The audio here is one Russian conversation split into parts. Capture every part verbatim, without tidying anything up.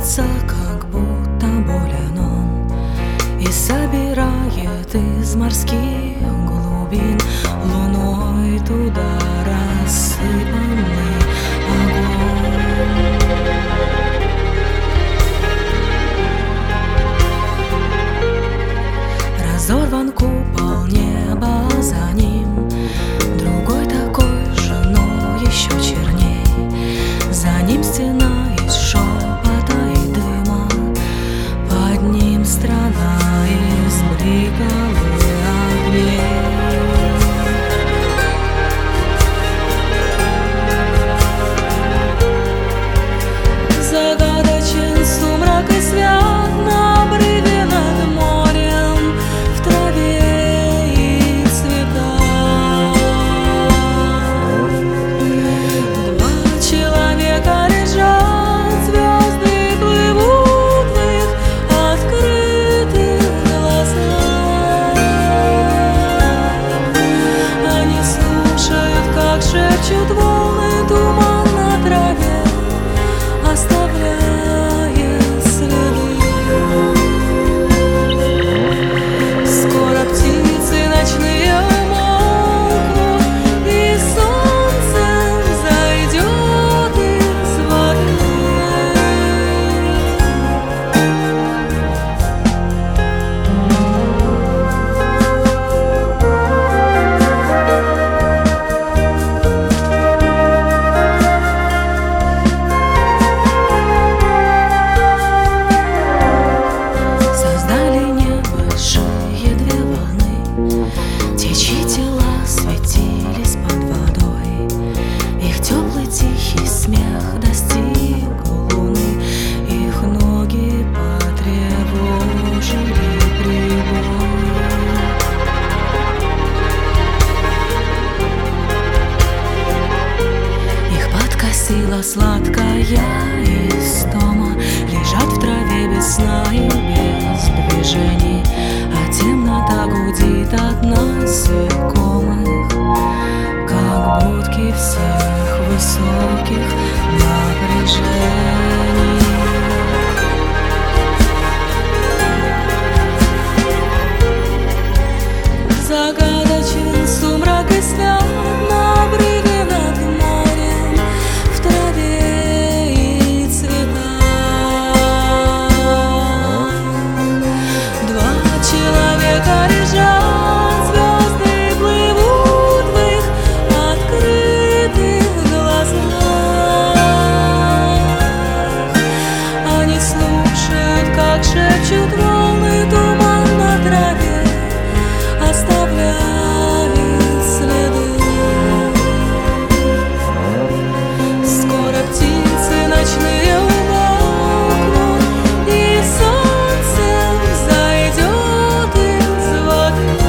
кажется, как будто болен он, и собирает из морских глубин луной туда рассыпанный огонь. Разорван купол неба за ним, другой такой же, но еще черней. За ним стена из шепота и дыма, под ним страна из бликов и огней. Загадочен сумрак и свят на обрыве над морем, в траве и цветах. Два человека лежат, звезды плывут в их открытых глазах. Они слушают, как шепчут волны, туман на траве оставляет следы. Скоро птицы ночные умолкнут, и солнцем зайдет из воды. Создали небольшие две волны, течи тела светились под водой. Их теплый тихий смех достиг луны, их ноги потревожили прибой. Их подкосила сладкая истома, лежат в траве без сна и без движений, а темнота гудит от насекомых, как будки всех высоких напряжений. Загадочен сумрак и свят на обрыве над морем, в траве и цветах. Два человека лежат, звезды плывут в их открытых глазах. Они слушают, как шепчут волны, туман на траве оставляет следы. Скоро птицы ночные умолкнут, и солнцем зайдет из воды.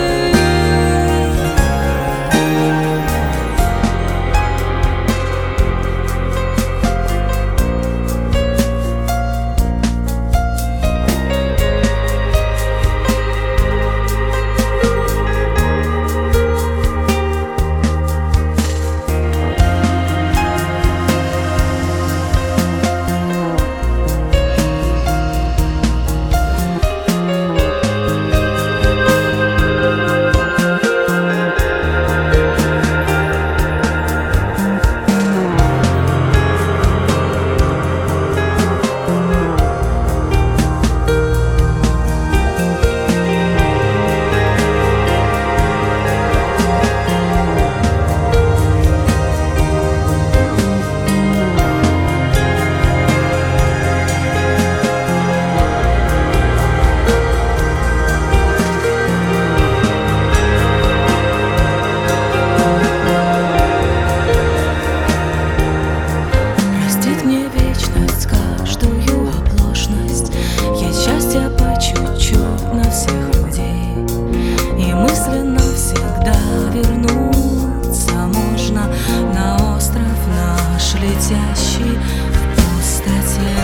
Простит мне вечность каждую оплошность, есть счастье по чуть-чуть на всех людей, и мысленно всегда вернуться можно на остров наш, летящий в пустоте.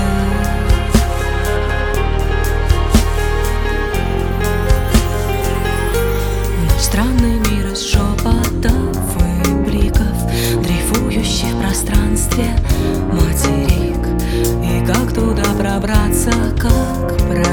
Наш странный мир из шепотов и бликов, дрейфующий в пространстве материк, и И как туда пробраться, как пройти?